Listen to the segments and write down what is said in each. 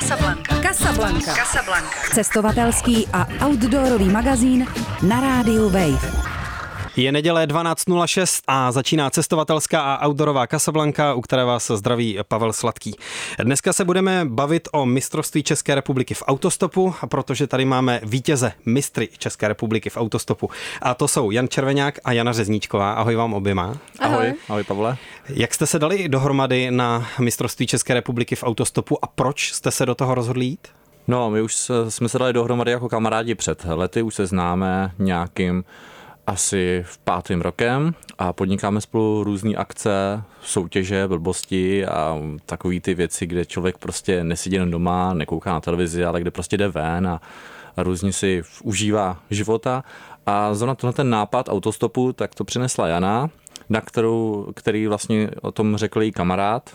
Casablanca. Cestovatelský a outdoorový magazín na rádiu Wave. Je neděle 12.06 a začíná cestovatelská a outdoorová Casablanca, u které vás zdraví Pavel Sladký. Dneska se budeme bavit o mistrovství České republiky v autostopu, protože tady máme vítěze mistry České republiky v autostopu. A to jsou Jan Červeňák a Jana Řezníčková. Ahoj vám oběma. Ahoj. Ahoj Pavle. Jak jste se dali dohromady na mistrovství České republiky v autostopu a proč jste se do toho rozhodli jít? No, my už jsme se dali dohromady jako kamarádi před lety, už se známe nějakým asi v 5. rokem a podnikáme spolu různý akce, soutěže, blbosti a takový ty věci, kde člověk prostě nesedí jen doma, nekouká na televizi, ale kde prostě jde ven a různě si užívá života. A zrovna ten nápad autostopu, tak to přinesla Jana, který vlastně o tom řekl její kamarád.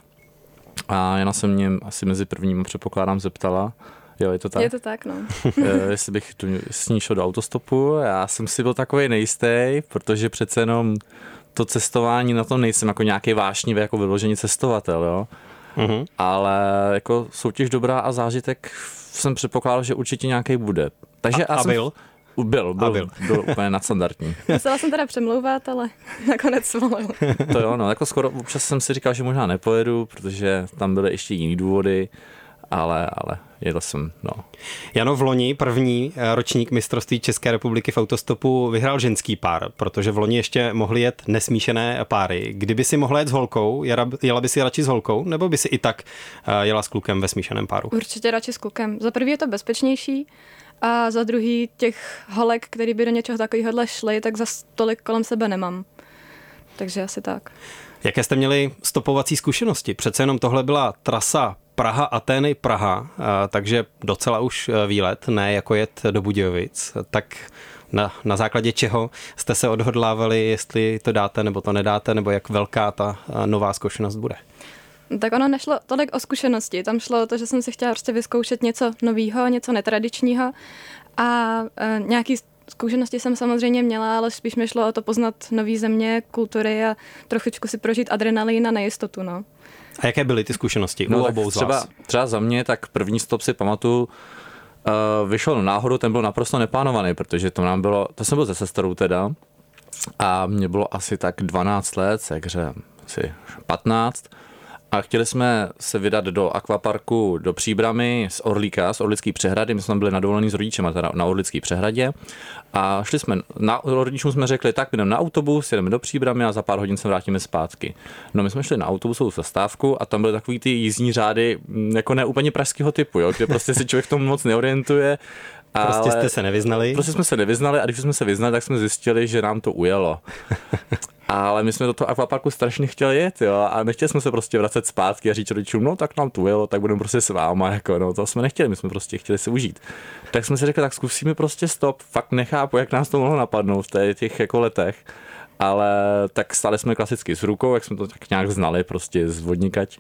A Jana se mě asi mezi prvními, předpokládám, zeptala. Jo, je to tak? Je to tak, no. Jestli bych s ní šel do autostopu, já jsem si byl takový nejistý, protože přece jenom to cestování, na tom nejsem jako nějaký vášnivý, jako vyložený cestovatel, jo. Mm-hmm. Ale jako soutěž dobrá a zážitek jsem předpokládal, že určitě nějaký bude. Takže byl? Byl úplně nadstandardní. Musela jsem teda přemlouvat, ale nakonec svolil. To jo, no, jako skoro občas jsem si říkal, že možná nepojedu, protože tam byly ještě jiný důvody, ale jedl jsem, no. Jano, v loni první ročník mistrovství České republiky v autostopu vyhrál ženský pár, protože v loni ještě mohli jet nesmíšené páry. Kdyby si mohla jet s holkou, jela by si radši s holkou, nebo by si i tak jela s klukem ve smíšeném páru? Určitě radši s klukem. Za prvý je to bezpečnější a za druhý těch holek, který by do něčeho takového šly, tak za tolik kolem sebe nemám. Takže asi tak. Jaké jste měli stopovací zkušenosti? Přece jenom tohle byla trasa Praha, Atény, Praha, takže docela už výlet, ne jako jet do Budějovic. Tak na základě čeho jste se odhodlávali, jestli to dáte nebo to nedáte, nebo jak velká ta nová zkušenost bude? Tak ono nešlo tolik o zkušenosti, tam šlo o to, že jsem si chtěla prostě vyzkoušet něco novýho, něco netradičního a nějaký zkušenosti jsem samozřejmě měla, ale spíš mi šlo o to poznat nový země, kultury a trošičku si prožít adrenalin a nejistotu, no. A jaké byly ty zkušenosti? No, třeba za mě, tak první stop si pamatuju, vyšel náhodou, ten byl naprosto neplánovaný, protože to jsem byl se sestrou teda a mě bylo asi tak 12 let, asi 15 a chtěli jsme se vydat do akvaparku do Příbrami z Orlíka, z Orlické přehrady, my jsme byli na dovolený s rodičema teda na Orlické přehradě a šli jsme, rodičům jsme řekli, tak jdeme na autobus, jedeme do Příbramy a za pár hodin se vrátíme zpátky. No my jsme šli na autobusovou zastávku a tam byly takový ty jízdní řády, jako ne úplně pražského typu, jo, kde prostě si člověk v tom moc neorientuje. Prostě jste se nevyznali? Prostě jsme se nevyznali a když jsme se vyznali, tak jsme zjistili, že nám to ujelo. Ale my jsme do toho akvaparku strašně chtěli jet, jo, a nechtěli jsme se prostě vracet zpátky a říct rodičům, no tak nám to ujelo, tak budeme prostě s váma, jako no, to jsme nechtěli, my jsme prostě chtěli se užít. Tak jsme si řekli, tak zkusíme prostě stop, fakt nechápu, jak nás to mohlo napadnout v těch jako letech, ale tak stali jsme klasicky s rukou, jak jsme to tak nějak znali, prostě z vodníkať.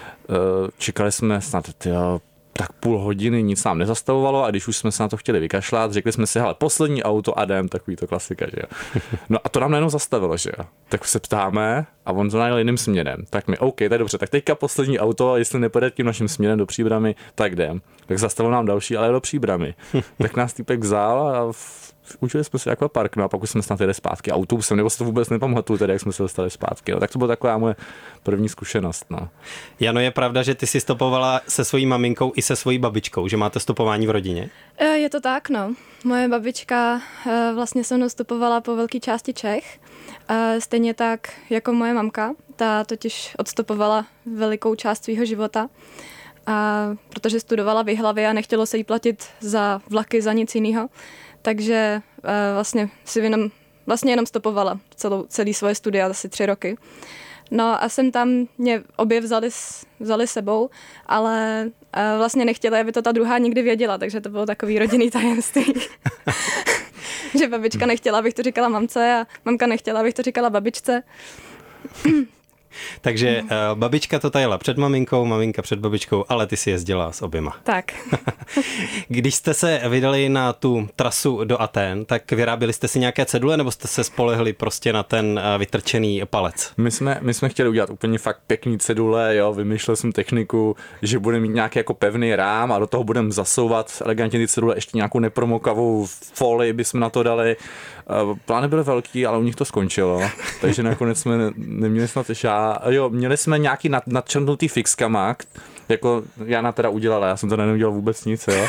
Čekali jsme snad, tak půl hodiny, nic nám nezastavovalo a když už jsme se na to chtěli vykašlat, řekli jsme si, hele, poslední auto a jdem, takový to klasika, že jo. No a to nám najednou zastavilo, že jo. Tak se ptáme a on to najel jiným směrem. Tak my, OK, tak dobře, tak teďka poslední auto, jestli nepojede tím naším směrem do Příbramy, tak jdem. Tak zastavil nám další, ale do Příbramy. Tak nás týpek vzal a učili jsme se akvapark, no a pak už jsme snad jeli zpátky autobusem, nebo se to vůbec nepamatuju, tedy jak jsme se dostali zpátky. No, tak to byla taková moje první zkušenost. No. Jano, je pravda, že ty jsi stopovala se svojí maminkou i se svojí babičkou, že máte stopování v rodině? Je to tak, no. Moje babička vlastně se mnou stopovala po velké části Čech, stejně tak jako moje mamka, ta totiž odstopovala velikou část svého života. A protože studovala v Jihlavě a nechtělo se jí platit za vlaky, za nic jiného, takže vlastně si jenom stopovala celý svoje studia, asi 3 roky. No a jsem tam mě obě vzali sebou, ale vlastně nechtěla, aby to ta druhá nikdy věděla, takže to bylo takový rodinný tajemství. Že babička nechtěla, abych to říkala mamce a mamka nechtěla, abych to říkala babičce. Takže babička to tajila před maminkou, maminka před babičkou, ale ty si jezdila s oběma. Tak. Když jste se vydali na tu trasu do Athén, tak vyráběli jste si nějaké cedule, nebo jste se spolehli prostě na ten vytrčený palec? My jsme chtěli udělat úplně fakt pěkný cedule, jo, vymýšlel jsem techniku, že budeme mít nějaký jako pevný rám a do toho budeme zasouvat elegantně ty cedule, ještě nějakou nepromokavou folii bychom na to dali. Plány byly velký, ale u nich to skončilo, takže nakonec jsme neměli snad měli jsme nějaký nadčrtnutý fixkama, jako Jana teda udělala, já jsem to neudělal vůbec nic, jo.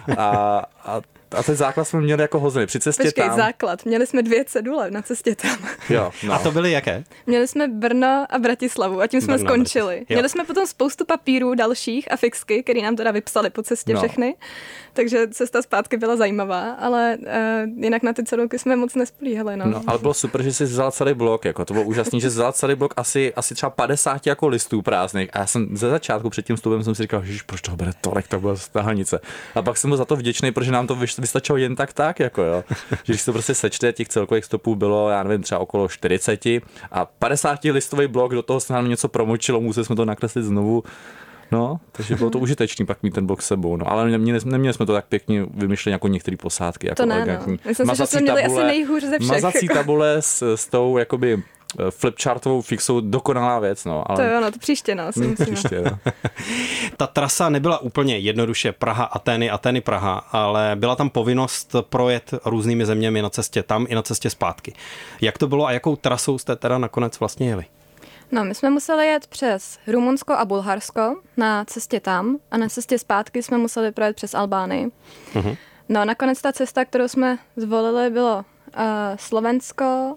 A ten základ jsme měli jako hozený. Při cestě Počkej, tam... základ. Měli jsme 2 cedule na cestě tam. Jo, no. A to byly jaké? Měli jsme Brno a Bratislavu a tím jsme skončili. Měli jsme potom spoustu papírů dalších a fixky, který nám teda vypsali po cestě všechny. Takže cesta zpátky byla zajímavá, ale jinak na ty cedulky jsme moc nespolíhali. No, ale bylo super, že jsi vzal celý blok. Jako. To bylo úžasný, že jsi vzal celý blok asi třeba 50 jako listů prázdných. A já jsem ze začátku před tím vstupem jsem si říkal, že proč toho bude tolik, tak byla tahanice. A pak jsem byl za to vděčný, protože nám to vystačilo jen tak, jako jo. Že když to prostě sečte, těch celkových stopů bylo, já nevím, třeba okolo 40 a 50 listový blok, do toho se nám něco promočilo, museli jsme to nakreslit znovu. No, takže bylo to užitečný pak mít ten blok s sebou, no, ale neměli jsme to tak pěkně vymyšleni jako některé posádky, jako to elegantní. No. Myslím si, že jsme měli asi nejhůř ze všech. Mazací tabule s tou jakoby flipchartovou fixou dokonalá věc, no. Ale... To jo, no, to příště, no, si myslím. Příště, no. Ta trasa nebyla úplně jednoduše Praha, Atény, Atény, Praha, ale byla tam povinnost projet různými zeměmi na cestě tam i na cestě zpátky. Jak to bylo a jakou trasou jste teda nakonec vlastně jeli? No, my jsme museli jet přes Rumunsko a Bulharsko na cestě tam a na cestě zpátky jsme museli projet přes Albánii. Uh-huh. No, nakonec ta cesta, kterou jsme zvolili, bylo Slovensko,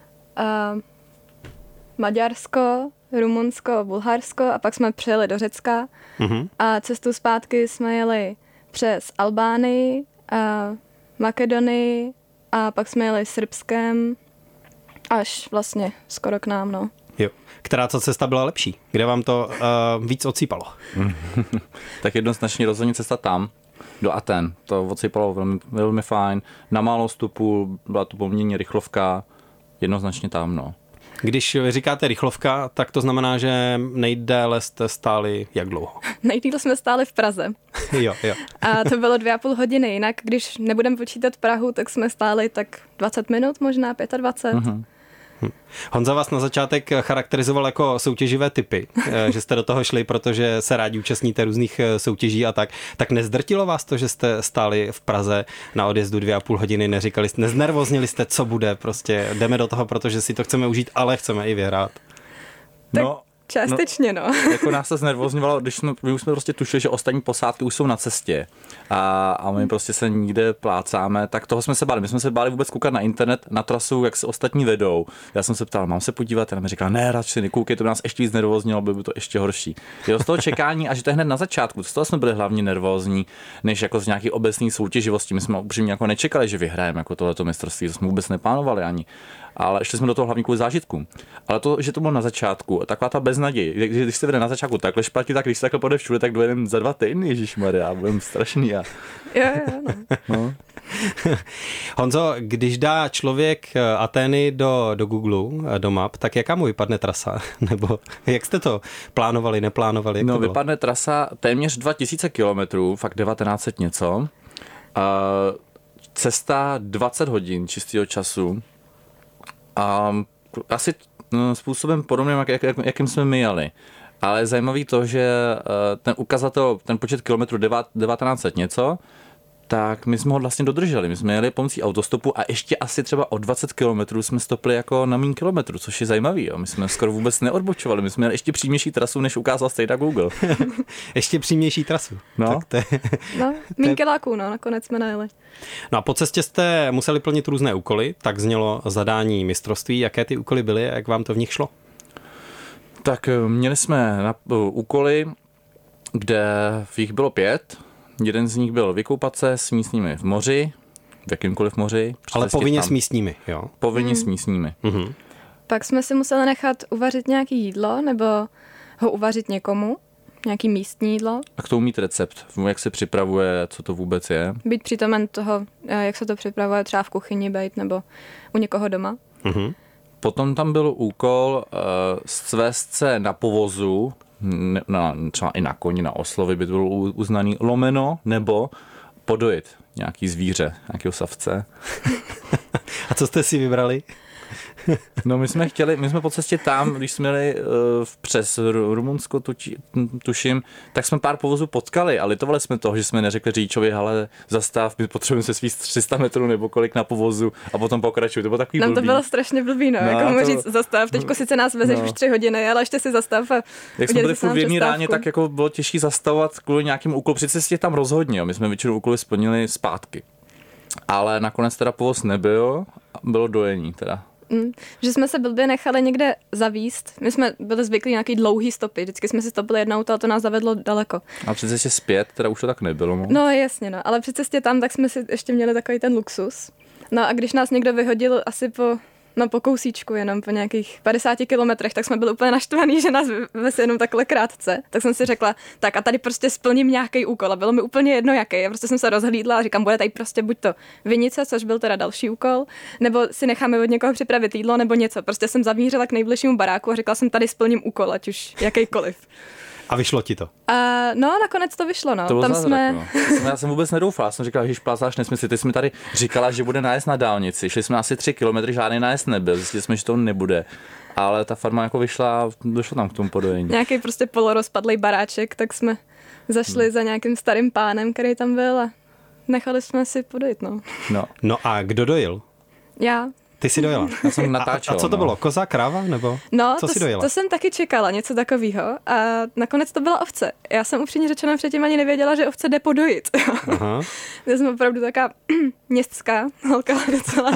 Maďarsko, Rumunsko, Bulharsko a pak jsme přijeli do Řecka. Uh-huh. A cestu zpátky jsme jeli přes Albánii, Makedonii a pak jsme jeli Srbskem až vlastně skoro k nám, no. Jo. Která ta cesta byla lepší? Kde vám to víc odsýpalo? Tak jednoznačně rozhodně cesta tam, do Athén. To odsýpalo velmi, velmi fajn. Na málo vstupu, byla to poměrně rychlovka, jednoznačně tam, no. Když vy říkáte rychlovka, tak to znamená, že nejdéle jste stáli jak dlouho? Nejdýl jsme stáli v Praze. Jo. A to bylo 2,5 hodiny. Jinak, když nebudeme počítat Prahu, tak jsme stáli tak 20 minut, možná 25. Uh-huh. Honza vás na začátek charakterizoval jako soutěživé typy, že jste do toho šli, protože se rádi účastníte různých soutěží a tak. Tak nezdrtilo vás to, že jste stáli v Praze na odjezdu 2,5 hodiny, neříkali jste, neznervoznili jste, co bude, prostě jdeme do toho, protože si to chceme užít, ale chceme i vyhrát. Tak částečně, no. Jako nás to znervozňovalo, když my už jsme prostě tušili, že ostatní posádky už jsou na cestě a my prostě se nikde plácáme, tak toho jsme se báli. My jsme se báli vůbec koukat na internet, na trasu, jak se ostatní vedou. Já jsem se ptal, mám se podívat? A mi říkala, ne, radši nekoukej, to by nás ještě víc nervóznilo, by to ještě horší. Jo, z toho čekání, a že to je hned na začátku, z toho jsme byli hlavně nervózní, než jako z nějaký obecné soutěživosti. My jsme upřímně jako nečekali, že vyhrajeme jako tohleto mistrovství, to jsme vůbec neplánovali ani. Ale šli jsme do toho hlavně kvůli zážitku. Ale to, že to bylo na začátku, taková ta beznaděj, když se vede na začátku takhle špatně, tak když se takhle půjde všude, tak dojedeme za 2 týdny, ježišmarja, budeme strašný. Jo, no. Honzo, když dá člověk Atény do Google, do map, tak jaká mu vypadne trasa? Nebo jak jste to plánovali, neplánovali? No, vypadne trasa téměř 2000 kilometrů, fakt 1900 něco. Cesta 20 hodin čistého času. A asi způsobem podobným, jakým jsme my jeli. Ale je zajímavý to, že ten ukazatel, ten počet kilometrů 1900 něco, tak my jsme ho vlastně dodrželi. My jsme jeli pomocí autostopu a ještě asi třeba o 20 kilometrů jsme stopli jako na míň kilometru, což je zajímavý. Jo. My jsme skoro vůbec neodbočovali. My jsme měli ještě přímější trasu, než ukázal stejda Google. Ještě přímější trasu. No, míň kiláků, no, nakonec jsme najeli. No a po cestě jste museli plnit různé úkoly, tak znělo zadání mistrovství. Jaké ty úkoly byly, jak vám to v nich šlo? Tak měli jsme úkoly, kde jich bylo 5. Jeden z nich byl vykoupat se s místními v moři, v jakýmkoliv moři. Ale povinně s místními, jo? Povinně s místními. Mm-hmm. Pak jsme si museli nechat uvařit nějaké jídlo, nebo ho uvařit někomu, nějaký místní jídlo. A k tomu mít recept, jak se připravuje, co to vůbec je. Být přítomen toho, jak se to připravuje třeba v kuchyni, být nebo u někoho doma. Mm-hmm. Potom tam byl úkol svést se na povozu, třeba i na koni, na oslovy by to bylo uznaný, lomeno nebo podojit nějaký zvíře, nějakého savce. A co jste si vybrali? No my jsme po cestě tam, když jsme jeli přes Rumunsko, tuším, tak jsme pár povozů potkali a litovali jsme toho, že jsme neřekli řidičovi, hele, zastav, my potřebujeme se svíst 300 metrů nebo kolik na povozu a potom pokračuj. To bylo takový blbý. Nám to bylo strašně blbý, no jako mu říct zastav, teďko sice nás vezeš už 3 hodiny, ale ještě si zastav. A jak jsme byli furt v jedné ráně, tak jako bylo těžké zastavovat kvůli nějakým úkolu. Při cestě tam rozhodně, my jsme většinou úkoly splnili zpátky. Ale nakonec teda povoz nebyl, bylo dojení teda. Že jsme se blbě nechali někde zavíst. My jsme byli zvyklí nějaký dlouhý stopy. Vždycky jsme si stopili jednou a to nás zavedlo daleko. A při cestě zpět teda už to tak nebylo. No jasně, no. Ale při cestě tam tak jsme si ještě měli takový ten luxus. No a když nás někdo vyhodil asi po kousíčku, jenom po nějakých 50 kilometrech, tak jsme byli úplně naštvaný, že nás veze jenom takhle krátce. Tak jsem si řekla, tak a tady prostě splním nějaký úkol. A bylo mi úplně jedno jaký. A prostě jsem se rozhlídla a říkám, bude tady prostě buď to vinice, což byl teda další úkol, nebo si necháme od někoho připravit jídlo, nebo něco. Prostě jsem zamířila k nejbližšímu baráku a řekla jsem, tady splním úkol, ať už jakýkoliv. A vyšlo ti to? No, nakonec to vyšlo, no. To tam zázrak, jsme... no. Já jsem vůbec nedoufal, já jsem říkal, že plácáš nesmysly. Ty jsi mi tady říkala, že bude nájezd na dálnici. Šli jsme asi 3 kilometry, žádný nájezd nebyl. Zjistili jsme, že to nebude. Ale ta farma jako vyšla, došlo tam k tomu podojení. Nějaký prostě polorozpadlej baráček, tak jsme zašli za nějakým starým pánem, který tam byl a nechali jsme si podojit, no. No a kdo dojil? Já. Ty jsi dojela. Já jsem natáčel. A co to bylo? Koza, kráva? Nebo co jsi dojela? To jsem taky čekala, něco takového. A nakonec to byla ovce. Já jsem upřímně řečeno předtím ani nevěděla, že ovce jde podojit. Aha. Já jsem opravdu taková městská holka docela,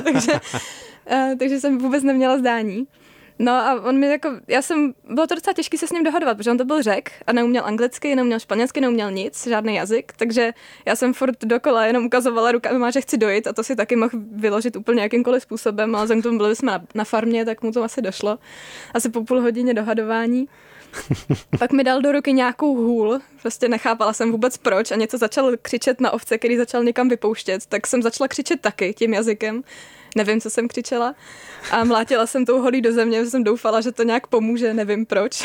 takže jsem vůbec neměla zdání. No a on mi bylo to docela těžké se s ním dohadovat, protože on to byl Řek a neuměl anglicky, neuměl španělsky, neuměl nic, žádný jazyk, takže já jsem furt dokola jenom ukazovala rukama, že chci dojít a to si taky mohl vyložit úplně jakýmkoliv způsobem, ale vzhledem k tomu byli jsme na farmě, tak mu to asi došlo. Asi po půl hodině dohadování. Pak mi dal do ruky nějakou hůl, prostě nechápala jsem vůbec proč a něco začal křičet na ovce, který začal někam vypouštět, tak jsem začala křičet taky tím jazykem. Nevím, co jsem křičela a mlátila jsem tou holí do země, protože jsem doufala, že to nějak pomůže, nevím proč.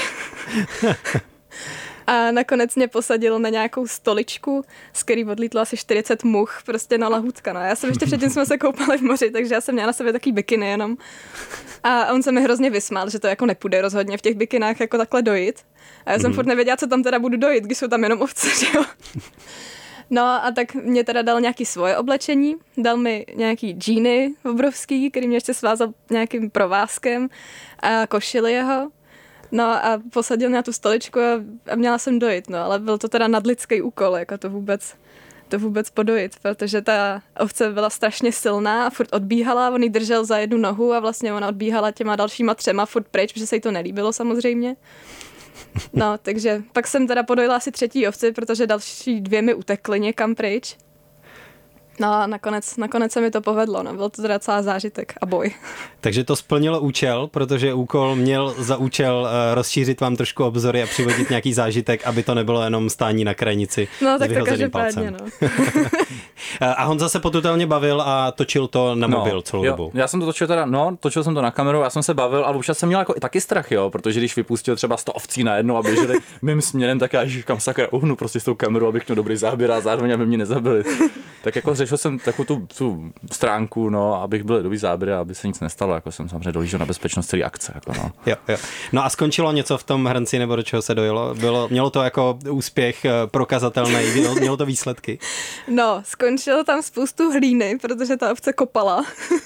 A nakonec mě posadil na nějakou stoličku, z který odlítlo asi 40 much, prostě na lahůdka. No. Já jsem ještě předtím jsme se koupali v moři, takže já jsem měla na sobě takový bikiny jenom. A on se mi hrozně vysmál, že to jako nepůjde rozhodně v těch bikinách jako takhle dojít. A já jsem furt nevěděla, co tam teda budu dojít, když jsou tam jenom ovce, že jo. No a tak mě teda dal nějaký svoje oblečení, dal mi nějaký džíny obrovský, který mě ještě svázal nějakým provázkem a košili jeho. No a posadil mě na tu stoličku a měla jsem dojít, no, ale byl to teda nadlidský úkol, jako to vůbec podojit, protože ta ovce byla strašně silná a furt odbíhala, on ji držel za jednu nohu a vlastně ona odbíhala těma dalšíma 3 furt pryč, protože se jí to nelíbilo samozřejmě. No, takže pak jsem teda podojila asi 3. ovci, protože další 2 mi utekly někam pryč. No a nakonec se mi to povedlo, no, byl to teda celá zážitek a boj. Takže to splnilo účel, protože úkol měl za účel rozšířit vám trošku obzory a přivodit nějaký zážitek, aby to nebylo jenom stání na krajnici s vyhozeným palcem. No. A Honza se potutelně bavil a točil to na mobil celou dobu. Já jsem to točil jsem to na kameru, já jsem se bavil, ale už jsem měl jako i taky strach, jo, protože když vypustil třeba 100 ovcí najednou a běželi mým směrem, tak já kam sakra uhnu prostě s tou kamerou, abych měl dobrý záběr a zároveň aby mě nezabili. Tak jako řešil jsem takovou tu stránku, no, abych byl dobrý záběr, aby se nic nestalo, jako jsem samozřejmě dohlížel na bezpečnost celé akce, jako no. Jo. No a skončilo něco v tom hrnci, nebo do čeho se dojelo? Mělo to jako úspěch prokazatelný, mělo to výsledky? No, skončilo tam spoustu hlíny, protože ta ovce kopala.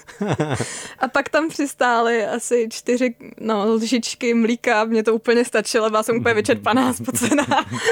A pak tam přistály asi 4 lžičky mlíka, mně to úplně stačilo, byla jsem úplně vyčerpaná, spocená.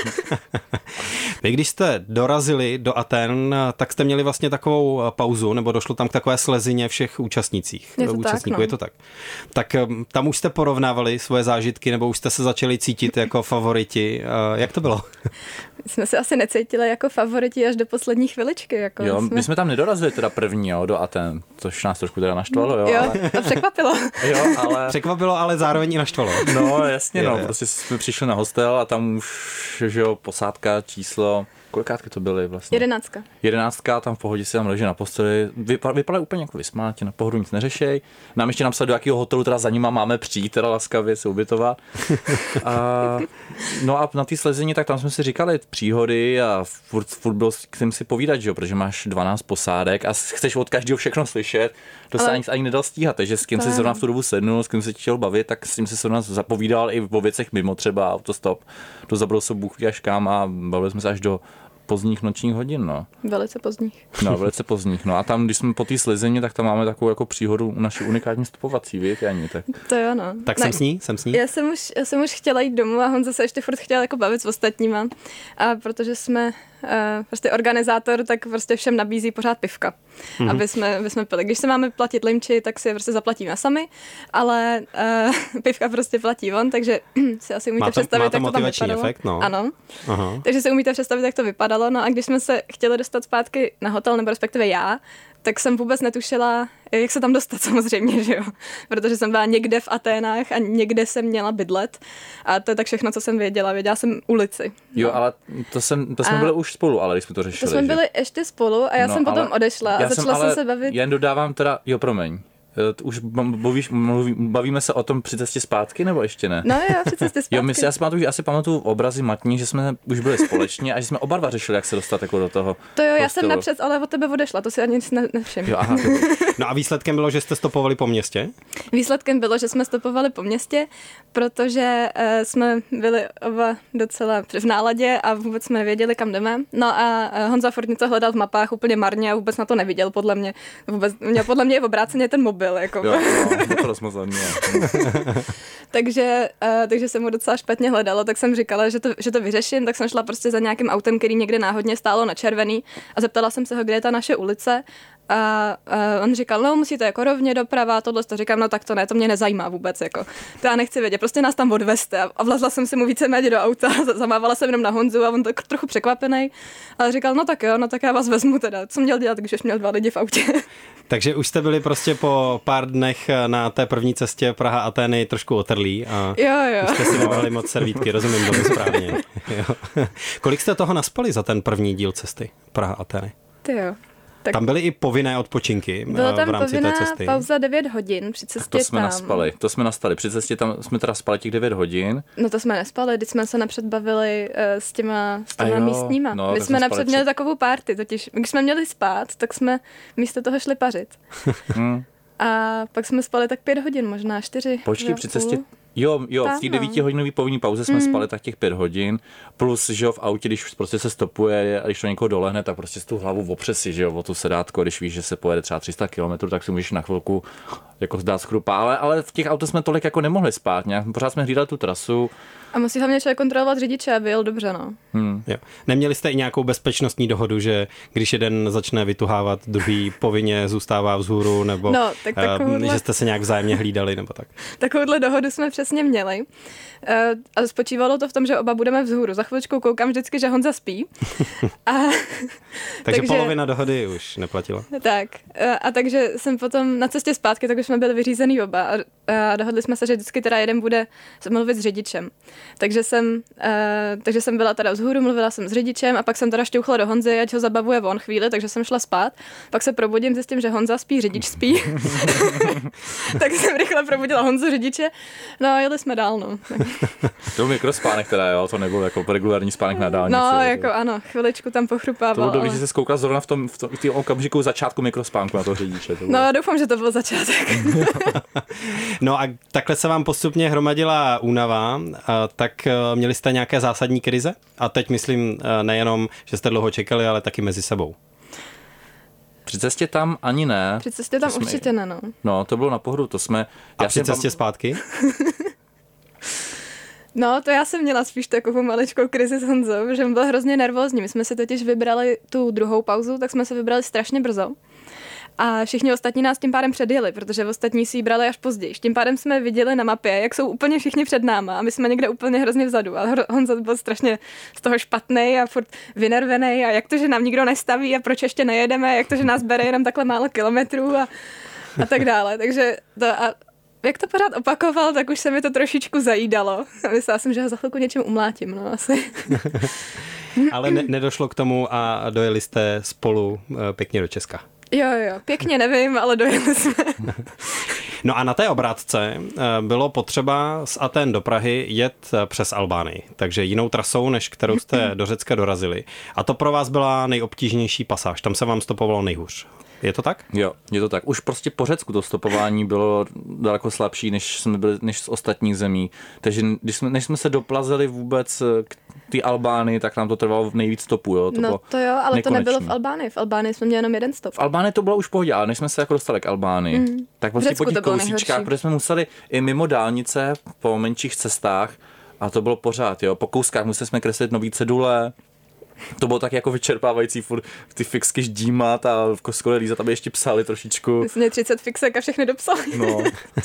Vy, když jste dorazili do Aten, tak jste měli vlastně takovou pauzu, nebo došlo tam k takové slezině všech účastníků. Je to tak. Tak tam už jste porovnávali svoje zážitky, nebo už jste se začali cítit jako favoriti. Jak to bylo? jsme se asi necítili jako favoriti až do poslední chviličky. Jako jo, my jsme tam nedorazili teda první, jo, do Aten, což nás trošku teda naštvalo, jo. Jo, ale... to překvapilo. Jo, ale... Překvapilo, ale zároveň i naštvalo. No, jasně, no, prostě jsme přišli na hostel a tam už, že jo, posádka, číslo, kolikátky to byly vlastně? 11, tam v pohodě si tam leží na posteli, vypadají úplně jako vysmátě, na pohodu nic neřešej. Nám ještě napsali, do jakého hotelu teda za nima máme přijít, teda laskavě se ubytovat. No a na té slezení, tak tam jsme si říkali příhody a furt byl s kým si povídat, že jo, protože máš 12 posádek a chceš od každého všechno slyšet, to se ani nedal stíhat, takže s kým si zrovna v tu dobu sednul, s kým se chtěl bavit, tak s tím si se nás zapovídal i o věcech mimo třeba autostop, do Zabrousov Bůh ví až kam a bavili jsme se až do pozdních nočních hodin, no. Velice pozdních. No, velice pozdních. No a tam, když jsme po té slezení, tak tam máme takovou jako příhodu naší unikátní stopovací, víš, Jani, tak. To jo, no. Tak ne, jsem s ní. Já jsem už chtěla jít domů a Honza se ještě furt chtěl jako bavit s ostatníma. A protože jsme prostě organizátor, tak prostě všem nabízí pořád pivka, aby jsme pili. Když se máme platit limči, tak si je prostě zaplatíme sami, ale pivka prostě platí on, takže si asi umíte představit, jak to tam vypadalo. Efekt, no. Ano. Aha. Takže si umíte představit, jak to vypadalo. No a když jsme se chtěli dostat zpátky na hotel, nebo respektive já, tak jsem vůbec netušila, jak se tam dostat samozřejmě, že jo. Protože jsem byla někde v Aténách a někde jsem měla bydlet. A to je tak všechno, co jsem věděla. Věděla jsem ulici. Jo, ale to jsme byli už spolu, ale když jsme to řešili. To jsme byli ještě spolu a já jsem potom odešla a začala jsem se bavit. Jen dodávám teda, jo, promiň. Už bavíme se o tom při cestě zpátky, nebo ještě ne? No jo, při cestě zpátky. Jo, já si pamatuju obrazy matní, že jsme už byli společně a že jsme oba dva řešili, jak se dostat jako do toho. To jo, hostelu. Já jsem napřed, ale od tebe odešla, to si ani nic nevšiml. No a výsledkem bylo, že jste stopovali po městě? Výsledkem bylo, že jsme stopovali po městě, protože jsme byli oba docela v náladě a vůbec jsme věděli, kam jdeme. No a Honza furt něco hledal v mapách úplně marně a vůbec na to neviděl, podle mě. Podle mě je obráceně ten mobil. Jako. Jo, to rozmazlený. takže se mu docela špatně hledalo, tak jsem říkala, že to vyřeším, tak jsem šla prostě za nějakým autem, který někde náhodně stálo na červený a zeptala jsem se ho, kde je ta naše ulice a on říkal, no musíte jako rovně doprava, tohle to říkám, no tak to ne, to mě nezajímá vůbec, jako. To já nechci vědět, prostě nás tam odvezte a vlezla jsem si mu víceméně do auta, zamávala jsem jenom na Honzu a on tak trochu překvapený, ale říkal, no tak jo, no tak já vás vezmu teda, co měl dělat, když už měl 2 lidi v autě. Takže už jste byli prostě po pár dnech na té první cestě Praha-Atény trošku otrlí a jo. Už jste si nemohli moc servítky, rozumím tomu správně. Jo. Kolik jste toho naspali za ten první díl cesty Praha-Atény? Ty jo. Tak tam byly i povinné odpočinky byla tam v rámci té cesty. pauza 9 hodin při cestě to jsme naspali. To jsme naspali. Při cestě tam jsme teda spali těch 9 hodin. No to jsme nespali, když jsme se napřed bavili s těma místníma. No, my jsme napřed měli takovou party, totiž když jsme měli spát, tak jsme místo toho šli pařit. A pak jsme spali tak 5 hodin, možná 4. Počkej, při cestě. Jo, v té 9hodinové povinné pauze jsme spali tak těch 5 hodin, plus, že jo, v autě, když prostě se stopuje a když to někoho dolehne, tak prostě z tu hlavu opřesi, že jo, o tu sedátko, když víš, že se pojede třeba 300 km, tak si můžeš na chvilku jako zdát skrupa, ale v těch autech jsme tolik jako nemohli spát, nějak pořád jsme hlídali tu trasu. A musí hlavně člověk kontrolovat řidiče, aby jel dobře, no. Jo. Neměli jste i nějakou bezpečnostní dohodu, že když jeden začne vytuhávat, druhý povinně zůstává vzhůru, nebo že jste se nějak vzájemně hlídali, nebo tak? Takovouhle dohodu jsme přesně měli. A spočívalo to v tom, že oba budeme vzhůru. Za chvíličku koukám vždycky, že Honza spí. Takže polovina dohody už neplatila. Tak. A takže jsem potom na cestě zpátky, tak už jsme byli vyřízený oba. A dohodli jsme se, že vždycky teda jeden bude mluvit s řidičem. Takže jsem byla teda vzhůru, mluvila jsem s řidičem a pak jsem teda šťouchla do Honzy, ať ho zabavuje on chvíli, takže jsem šla spát. Pak se probudím, zjistím, že Honza spí, řidič spí. Tak jsem rychle probudila Honzu, řidiče. No a jeli jsme dál, no. To byl mikrospánek teda, jo, to nebyl jako regulární spánek na dálnici. No, jako ano, chviličku tam pochrupával. To bylo dobrý, že se skoukal zrovna v tom okamžiku začátku mikrospánku na toho řidiče. No, doufám, že to byl začátek. No a takhle se vám postupně hromadila únava, tak měli jste nějaké zásadní krize? A teď myslím nejenom, že jste dlouho čekali, ale taky mezi sebou. Při cestě tam ani ne. Při cestě tam určitě ne, no. No, to bylo na pohodu, to jsme... A při cestě zpátky? No, to já jsem měla spíš takovou maličkou krizi s Honzou, že byl hrozně nervózní. My jsme si totiž vybrali tu druhou pauzu, tak jsme se vybrali strašně brzo. A všichni ostatní nás tím pádem předjeli, protože ostatní si ji brali až později. Tím pádem jsme viděli na mapě, jak jsou úplně všichni před náma a my jsme někde úplně hrozně vzadu. A Honza byl strašně z toho špatnej a furt vynervený a jak to, že nám nikdo nestaví a proč ještě nejedeme, jak to, že nás bere jenom takhle málo kilometrů a tak dále. Takže jak to pořád opakoval, tak už se mi to trošičku zajídalo. Myslela jsem, že ho za chvilku něčem umlátím, no asi. Ale nedošlo k tomu a dojeli jste spolu pěkně do Česka. Jo, pěkně nevím, ale dojeli jsme. No a na té obrátce bylo potřeba z Athén do Prahy jet přes Albánii, takže jinou trasou, než kterou jste do Řecka dorazili. A to pro vás byla nejobtížnější pasáž, tam se vám stopovalo nejhůř. Je to tak? Jo, je to tak. Už prostě po Řecku to stopování bylo daleko slabší, než z ostatních zemí. Takže než jsme se doplazili vůbec k té Albánii, tak nám to trvalo nejvíc stopu. Jo? To jo, ale nekonečný. To nebylo v Albánii. V Albánii jsme měli jenom jeden stop. V Albánii to bylo už v pohodě, ale než jsme se jako dostali k Albánii, tak vlastně po těch kousíčkách, protože jsme museli i mimo dálnice po menších cestách a to bylo pořád. Jo? Po kouskách museli jsme kreslit nový cedule. To bylo tak jako vyčerpávající, furt ty fixky ždímat a v kostele lízat, aby ještě psali trošičku. My jsme 30 fixek a všechny dopsali. No,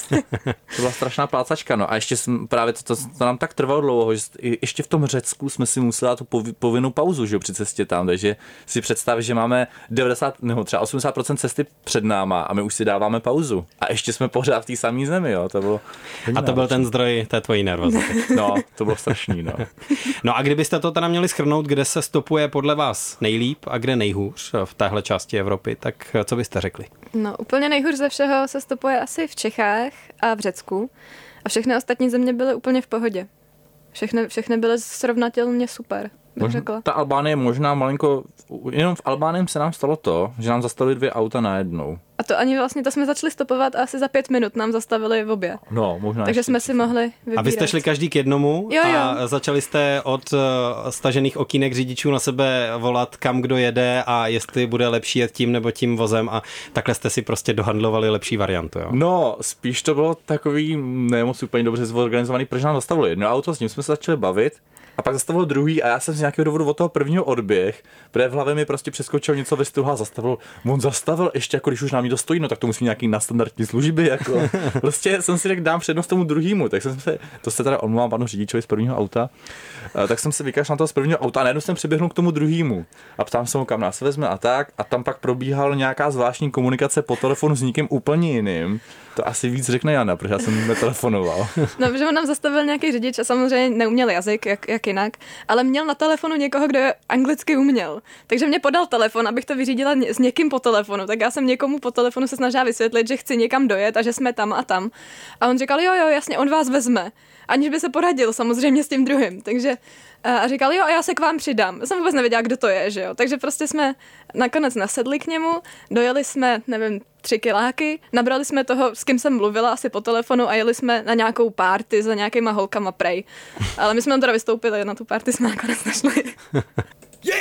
to byla strašná plácačka, no a ještě právě to nám tak trvalo dlouho, že ještě v tom Řecku jsme si museli dát tu povinnou pauzu, že jo, při cestě tam, takže si představ, že máme 90 nebo třeba 80% cesty před náma a my už si dáváme pauzu. A ještě jsme pořád v té samé zemi, jo, to bylo. A to byl ten zdroj té tvojí nervozity. No, to bylo strašný, no. No a kdybyste to teda měli shrnout, kde se stopuje podle vás nejlíp a kde nejhůř v téhle části Evropy, tak co byste řekli? No, úplně nejhůř ze všeho se stopuje asi v Čechách a v Řecku. A všechny ostatní země byly úplně v pohodě. Všechny byly srovnatelně super, bych řekla. Ta Albánie je možná malinko, jenom v Albánii se nám stalo to, že nám zastavili 2 auta najednou. A to ani vlastně, to jsme začali stopovat a asi za 5 minut nám zastavili v obě. No, možná. Takže jsme si mohli vybírat. A vy jste šli každý k jednomu a začali jste od stažených okýnek řidičů na sebe volat, kam kdo jede a jestli bude lepší jet tím nebo tím vozem a takhle jste si prostě dohandlovali lepší variantu, jo? No, spíš to bylo takový nemoc úplně dobře zorganizovaný, protože nám zastavili jedno auto, s ním jsme se začali bavit. A pak zastavil druhý a já jsem z nějakého důvodu od toho prvního odběh, protože v hlavě mi prostě přeskočil něco ve stylu a zastavil. On zastavil ještě, jako když už nám někdo stojí, no tak to musí nějaký nadstandardní služby, jako. Prostě jsem si řekl, dám přednost tomu druhému, tak jsem se, to se teda omlouvám panu řidičovi z prvního auta, tak jsem se vykašlal na toho z prvního auta a najednou jsem přiběhnul k tomu druhému. A ptám se mu, kam nás vezme a tak, a tam pak probíhal nějaká zvláštní komunikace po telefonu s někým úplně jiným. To asi víc řekne Jana, protože já jsem netelefonoval. No, protože on nám zastavil nějaký řidič a samozřejmě neuměl jazyk, jak jinak, ale měl na telefonu někoho, kdo anglicky uměl. Takže mě podal telefon, abych to vyřídila s někým po telefonu. Tak já jsem někomu po telefonu se snažila vysvětlit, že chci někam dojet a že jsme tam a tam. A on říkal, jo, jasně, on vás vezme. Aniž by se poradil samozřejmě s tím druhým. Takže a říkal, jo, a já se k vám přidám. Já jsem vůbec nevěděla, kdo to je, že jo. Takže prostě jsme nakonec nasedli k němu, dojeli jsme, nevím, 3 kiláky, nabrali jsme toho, s kým jsem mluvila asi po telefonu a jeli jsme na nějakou party za nějakýma holkama prej. Ale my jsme tam teda vystoupili, na tu party jsme nakonec nešli. 1, 2,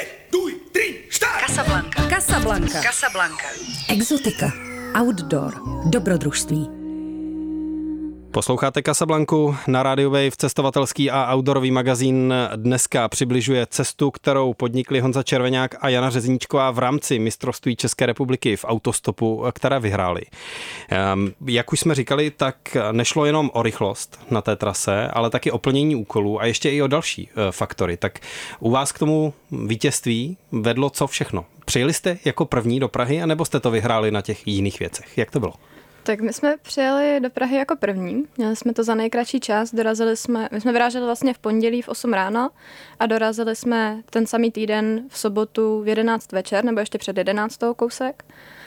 3, 4! Casablanca. Exotika. Outdoor. Dobrodružství. Posloucháte Casablanku na Radio Wave, cestovatelský a outdoorový magazín dneska přibližuje cestu, kterou podnikli Honza Červeňák a Jana Řezníčková v rámci mistrovství České republiky v autostopu, které vyhráli. Jak už jsme říkali, tak nešlo jenom o rychlost na té trase, ale taky o plnění úkolů a ještě i o další faktory. Tak u vás k tomu vítězství vedlo co všechno? Přijeli jste jako první do Prahy, anebo jste to vyhráli na těch jiných věcech? Jak to bylo? Tak my jsme přijeli do Prahy jako první, měli jsme to za nejkratší čas, my jsme vyráželi vlastně v pondělí v 8 ráno a dorazili jsme ten samý týden v sobotu v 11 večer, nebo ještě před 11 kousek.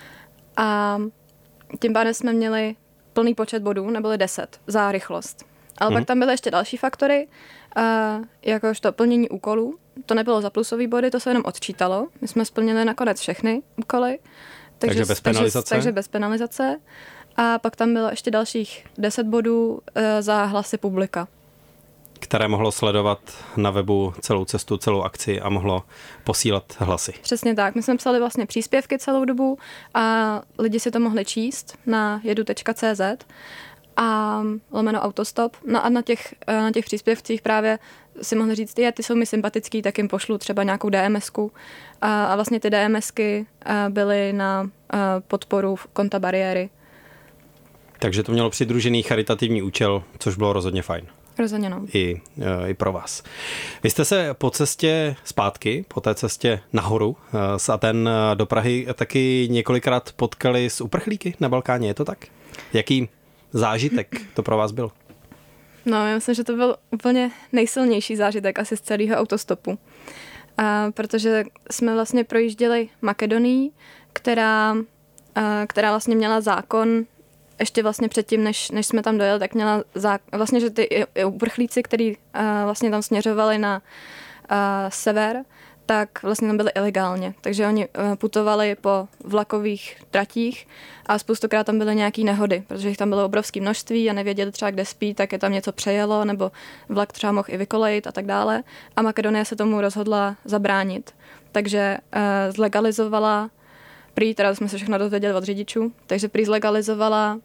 A tím pádem jsme měli plný počet bodů, neboli 10 za rychlost. Ale pak tam byly ještě další faktory, jakožto plnění úkolů. To nebylo za plusový body, to se jenom odčítalo. My jsme splnili nakonec všechny úkoly. Takže bez penalizace? Takže bez penalizace. A pak tam bylo ještě dalších 10 bodů za hlasy publika. Které mohlo sledovat na webu celou cestu, celou akci a mohlo posílat hlasy. Přesně tak. My jsme psali vlastně příspěvky celou dobu a lidi si to mohli číst na jedu.cz a lomeno Autostop. No a na těch příspěvcích právě si mohli říct, ty jsou mi sympatický, tak jim pošlu třeba nějakou DMSku. A vlastně ty DMSky byly na podporu konta Bariéry. Takže to mělo přidružený charitativní účel, což bylo rozhodně fajn. Rozhodně, no. I pro vás. Vy jste se po cestě zpátky, po té cestě nahoru z Aten do Prahy taky několikrát potkali s uprchlíky na Balkáně, je to tak? Jaký zážitek to pro vás byl? No, já myslím, že to byl úplně nejsilnější zážitek asi z celého autostopu. Protože jsme vlastně projížděli Makedonii, která vlastně měla zákon ještě vlastně předtím, než jsme tam dojeli, tak měla vlastně, že ty uprchlíci, kteří vlastně tam směřovali na sever, tak vlastně tam byli ilegálně. Takže oni putovali po vlakových tratích a spoustukrát tam byly nějaké nehody, protože jich tam bylo obrovské množství a nevěděli třeba, kde spí, tak je tam něco přejelo, nebo vlak třeba mohl i vykolejit a tak dále. A Makedonie se tomu rozhodla zabránit. Takže zlegalizovala, prý, teda jsme se všechno dozvěděli od řidičů, takže prý zlegalizovala,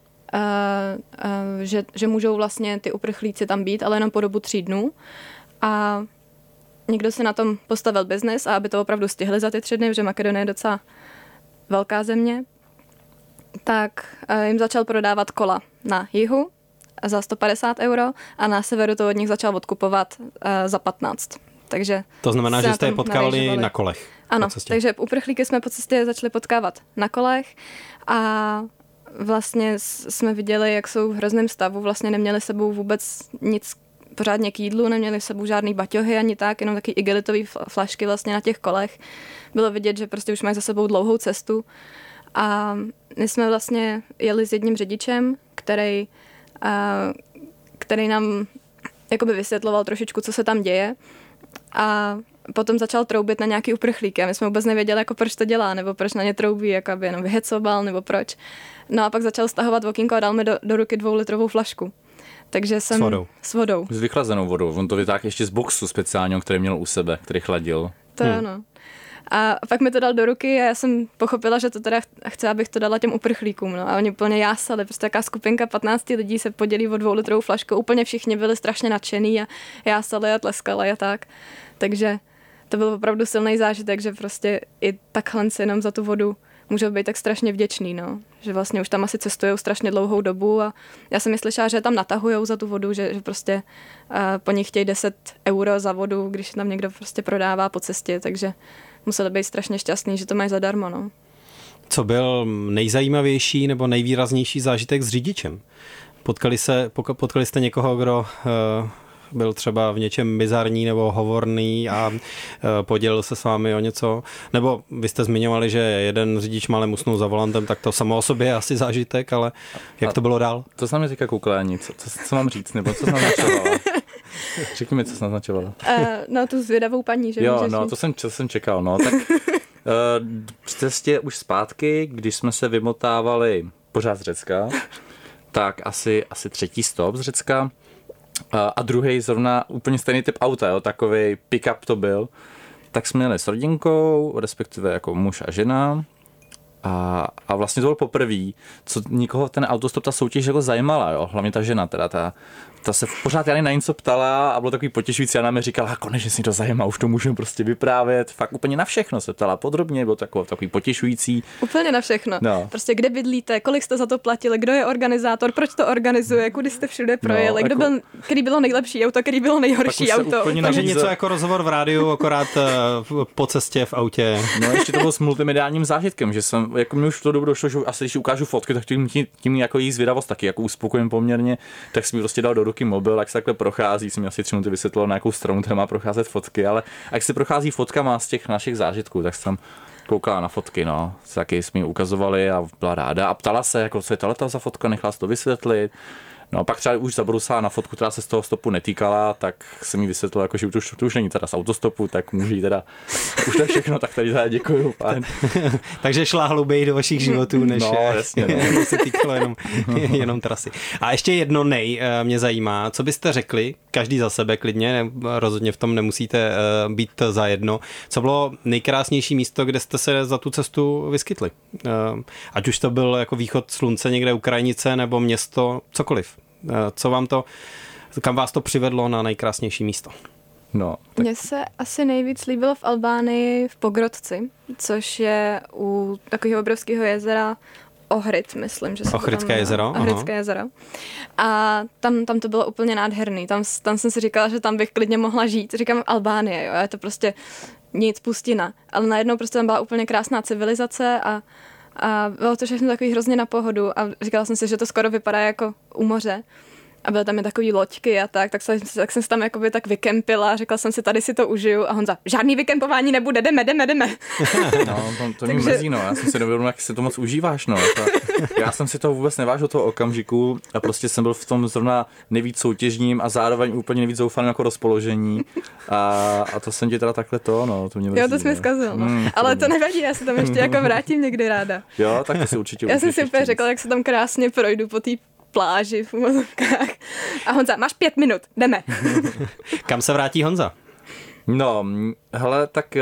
že můžou vlastně ty uprchlíci tam být, ale jenom po dobu 3 dnů. A někdo si na tom postavil biznis a aby to opravdu stihli za ty 3 dny, protože Makedonie je docela velká země, tak jim začal prodávat kola na jihu za 150 € a na severu to od nich začal odkupovat za 15. Takže to znamená, že jste je potkávali na kolech. Ano, takže uprchlíky jsme po cestě začali potkávat na kolech a vlastně jsme viděli, jak jsou v hrozném stavu, vlastně neměli s sebou vůbec nic pořádně k jídlu, neměli s sebou žádný baťohy ani tak, jenom taky igelitový flašky vlastně na těch kolech. Bylo vidět, že prostě už mají za sebou dlouhou cestu a my jsme vlastně jeli s jedním řidičem, který nám jakoby vysvětloval trošičku, co se tam děje a potom začal troubit na nějaký uprchlíky a my jsme vůbec nevěděli, jako proč to dělá, nebo proč na ně troubí, jako aby jenom vyhecoval, nebo proč. No a pak začal stahovat okýnko a dal mi do ruky 2litrovou flašku. Takže jsem s vodou. S vychlazenou vodou. On to vytáhl ještě z boxu speciálního, který měl u sebe, který chladil. To ano. A pak mi to dal do ruky a já jsem pochopila, že to teda chce, abych to dala těm uprchlíkům. No. A oni úplně jásali. Prostě taká skupinka 15 lidí se podělí o 2litrovou flašku. Úplně všichni byli strašně nadšený a jásali a tleskali a tak. Takže to byl opravdu silný zážitek, že prostě i takhle si jenom za tu vodu můžou být tak strašně vděčný, no. Že vlastně už tam asi cestujou strašně dlouhou dobu a já jsem slyšela, že tam natahujou za tu vodu, že prostě po nich chtějí 10 € za vodu, když tam někdo prostě prodává po cestě, takže museli být strašně šťastný, že to mají zadarmo, no. Co byl nejzajímavější nebo nejvýraznější zážitek s řidičem? Potkali jste někoho, kdo byl třeba v něčem bizarní nebo hovorný a podělil se s vámi o něco? Nebo vy jste zmiňovali, že jeden řidič málem usnul za volantem, tak to samo o sobě je asi zážitek, ale jak to bylo dál? To se na mě teďka koukla, co mám říct, nebo co jsi naznačovala? Řekni mi, co jsi naznačovala. No tu zvědavou paní, že jo, no, to jsem čekal, no, tak při cestě už zpátky, když jsme se vymotávali pořád z Řecka, tak asi 3. stop z Řecka, a druhý zrovna úplně stejný typ auta, jo, takovej pick-up to byl, tak jsme jeli s rodinkou, respektive jako muž a žena a vlastně to bylo poprvé, co nikoho ten autostop, ta soutěž jako zajímala, jo, hlavně ta žena teda, ta se pořád Jany na něco ptala a bylo takový potěšující, Jana mi říkala, konečně si to zajímá, už to můžu prostě vyprávět, fakt úplně na všechno se ptala podrobně, bylo takový potěšující. Úplně na všechno, no. Prostě kde bydlíte, kolik jste za to platili, kdo je organizátor, proč to organizuje, kudy jste všude projeli, no, který bylo nejlepší auto, který bylo nejhorší auto. Takže něco jako rozhovor v rádiu, akorát po cestě v autě. No ještě to bylo s multimediálním zážitkem, že jsem, jako mi už v to dobu došlo, že asi když ukážu fotky, tak tím jako jí zvědavost taky, jako uspokojím poměrně, tak jsem mi prostě dal do ruky mobil, jak se takhle prochází, jsem mi asi 3 minuty vysvětlil, na jakou stranu tam má procházet fotky, ale jak se prochází fotkama z těch našich zážitků, tak jsem koukala na fotky, no, taky jsme ji ukazovali a byla ráda a ptala se, jako co je tohle za fotka, nechala si to vysvětlit. No a pak třeba už zabrusala na fotku, která se z toho stopu netýkala, tak jsem mi vysvětlil, jako, že to už není teda z autostopu, tak může teda, už to je všechno, tak tady teda děkuju. Takže šla hlouběji do vašich životů, než jasně, no. se týkalo jenom trasy. A ještě jedno mě zajímá, co byste řekli, každý za sebe klidně, rozhodně v tom nemusíte být zajedno, co bylo nejkrásnější místo, kde jste se za tu cestu vyskytli? Ať už to byl jako východ slunce někde u krajnice, nebo město, cokoliv. Kam vás to přivedlo na nejkrásnější místo? No, tak... Mně se asi nejvíc líbilo v Albánii v Pogrodci, což je u takového obrovského jezera Ohrid, myslím, že se Ohridské jezero. Ohridské jezero. A tam to bylo úplně nádherný. Tam jsem si říkala, že tam bych klidně mohla žít. Říkám Albánie, jo, je to prostě nic, pustina. Ale najednou prostě tam byla úplně krásná civilizace a bylo to všechno takový hrozně na pohodu a říkala jsem si, že to skoro vypadá jako u moře. A byly tam i takový loďky a tak jsem se tam jakoby tak vykempila, řekla jsem si, tady si to užiju a Honza, žádný vykempování nebude, jdeme. No, to mě mrzí, no, já jsem si nevěděl, jak si to moc užíváš, no. Já jsem si to vůbec nevážil toho okamžiku a prostě jsem byl v tom zrovna nejvíc soutěžním a zároveň úplně nejvíc zoufalým jako rozpoložení a to jsem ti teda takhle to mě mrzí. Jo, to jsi mi zkazil, no. Ale to nevadí, já se tam ještě jako vrátím někdy ráda. Jo, tak to si určitě já jsem si úplně řekla, jak se tam krásně projdu po té pláži v uvozovkách. A Honza, máš 5 minut, jdeme. Kam se vrátí Honza? No, hele, tak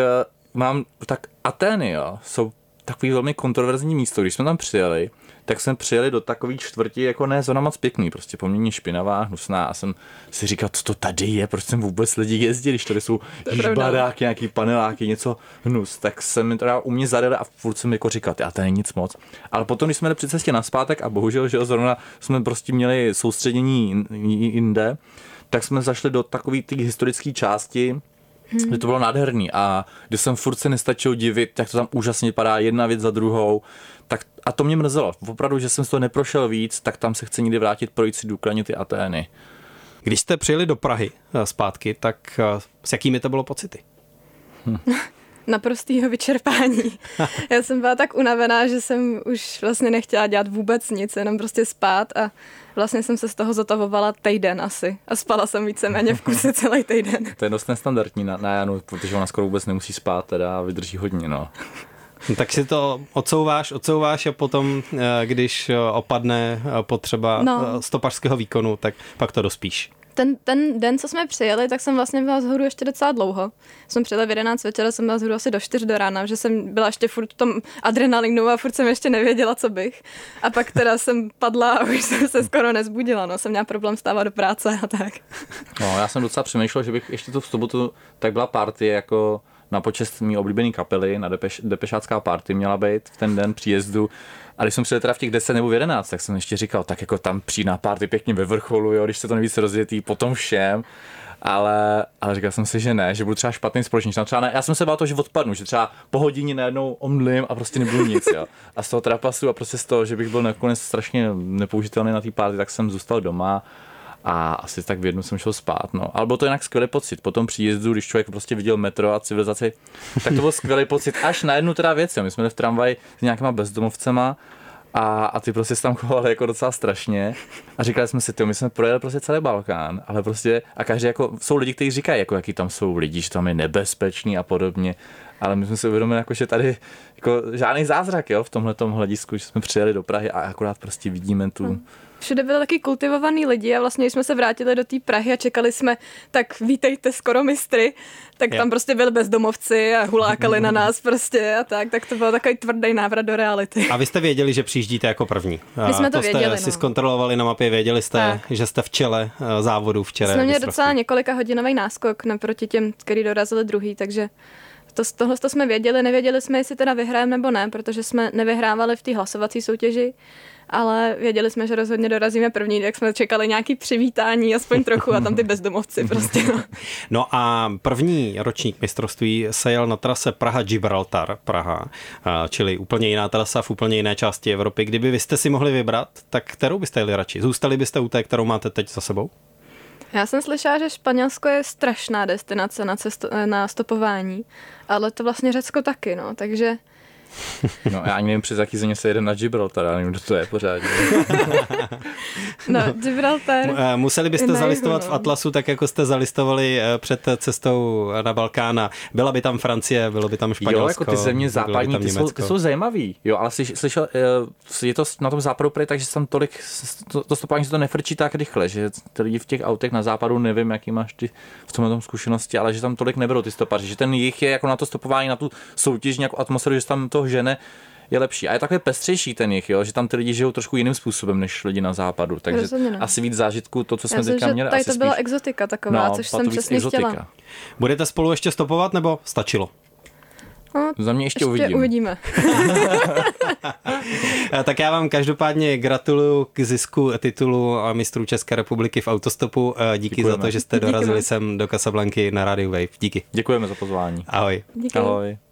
Atény, jo, jsou takový velmi kontroverzní místo. Když jsme tam přijeli, tak jsme přijeli do takový čtvrti, jako ne zóna moc pěkný, prostě poměrně špinavá, hnusná a jsem si říkal, co to tady je, proč sem vůbec lidi jezdí, když tady jsou baráky, nějaký paneláky, něco hnus, tak jsem mi teda u mě zadali a furt jsem jako říkal, a to není nic moc. Ale potom, když jsme jeli při cestě nazpátek a bohužel, že zrovna jsme prostě měli soustředění jinde, tak jsme zašli do takový ty historické části, že to bylo nádherný a když jsem furt se nestačil divit, jak to tam úžasně vypadá, jedna věc za druhou, tak a to mě mrzelo. Opravdu, že jsem z toho neprošel víc, tak tam se chci někdy vrátit, projít si důkladně ty Atény. Když jste přijeli do Prahy zpátky, tak s jakými to bylo pocity? Naprostýho vyčerpání. Já jsem byla tak unavená, že jsem už vlastně nechtěla dělat vůbec nic, jenom prostě spát a vlastně jsem se z toho zotavovala týden asi a spala jsem víceméně v kuse celý týden. To je dost nestandardní na Janu, protože ona skoro vůbec nemusí spát teda a vydrží hodně, no. Tak si to odsouváš a potom, když opadne potřeba stopařského výkonu, tak pak to dospíš. Ten den, co jsme přijeli, tak jsem vlastně byla vzhůru ještě docela dlouho. Jsme přijeli v 11 večera, jsem byla vzhůru asi do 4 do rána, že jsem byla ještě furt v tom adrenalinu a furt jsem ještě nevěděla, co bych. A pak teda jsem padla a už jsem se skoro nezbudila, no, jsem měla problém stávat do práce a tak. No, já jsem docela přemýšlel, že bych ještě tu v sobotu, tak byla party jako na počest mý oblíbený kapely, na depešácká party měla být v ten den příjezdu. A když jsem přijel teda v těch 10 nebo v 11, tak jsem ještě říkal, tak jako tam přijít na party pěkně ve vrcholu, jo, když se to nejvíc rozjetý, potom všem. Ale říkal jsem si, že ne, že budu třeba špatný společník. Třeba ne, já jsem se bál toho, že odpadnu, že třeba po hodině najednou omdlím a prostě nebudu nic, jo. A z toho trapasu a prostě z toho, že bych byl nakonec strašně nepoužitelný na té party, tak jsem zůstal doma. A asi tak v jednu jsem šel spát, no. Ale byl to jinak skvělý pocit. Po tom příjezdu, když člověk prostě viděl metro a civilizaci, tak to byl skvělý pocit. Až na jednu teda věc, jo. My jsme byli v tramvaji s nějakýma bezdomovcema a ty prostě se tam chovali jako docela strašně. A říkali jsme si, my jsme projeli prostě celý Balkán, ale prostě a každý jako, jsou lidi, kteří říkají, jako jaký tam jsou lidi, že tam je nebezpečný a podobně. Ale my jsme si uvědomili, jako, že tady jako žádný zázrak, jo, v tomhletom hledisku, že jsme přijeli do Prahy a akorát prostě vidíme tu... Všude byli taky kultivovaný lidi a vlastně, když jsme se vrátili do té Prahy a čekali jsme, tak vítejte skoro mistry, tak tam prostě byli bezdomovci a hulákali na nás prostě a tak to byl takový tvrdý návrat do reality. A vy jste věděli, že přijíždíte jako první? My jsme to věděli, jste si zkontrolovali na mapě, věděli jste, že jste v čele závodu včera. Jsme měli docela několika hodinový náskok naproti těm, kteří dorazili druhý, takže tohle jsme věděli, nevěděli jsme, jestli teda vyhrajeme nebo ne, protože jsme nevyhrávali v té hlasovací soutěži, ale věděli jsme, že rozhodně dorazíme první, tak jsme čekali nějaký přivítání, aspoň trochu a tam ty bezdomovci prostě. No a první ročník mistrovství se jel na trase Praha-Gibraltar, čili úplně jiná trasa v úplně jiné části Evropy. Kdyby vy jste si mohli vybrat, tak kterou byste jeli radši? Zůstali byste u té, kterou máte teď za sebou? Já jsem slyšela, že Španělsko je strašná destinace na stopování, ale to vlastně Řecko taky, no, takže... No, já ani nevím, přes jaký země se jede na Gibraltar, já nevím, kdo to je pořádně. No, Gibraltar... Museli byste zalistovat v Atlasu, tak jako jste zalistovali před cestou na Balkán. Byla by tam Francie, bylo by tam Španělsko. Jo, jako ty země západní, ty jsou zajímavý. Jo, ale slyšel, je to na tom západu prej, takže tam tolik, to stopování se to nefrčí tak rychle, že ty lidi v těch autech na západu, nevím, jaký máš ty v tomhle zkušenosti, ale že tam tolik neberou ty stopaři, že ten jich je jako na to stopování, na tu soutěžní jako atmosféru, že tam to žene, je lepší. A je takový pestřejší ten jich, jo, že tam ty lidi žijou trošku jiným způsobem než lidi na západu. Takže asi víc zážitků, to, co jsme teďka měli. Tady to byla exotika taková, což jsem přesně exotika. chtěla. Budete spolu ještě stopovat, nebo stačilo? No, za mě ještě uvidíme. Tak já vám každopádně gratuluju k zisku titulu mistrů České republiky v autostopu. Díky Děkujeme. za to, že jste dorazili sem do Casablanky na Radio Wave. Díky. Děkujeme za pozvání. Ahoj. Díky. Ahoj.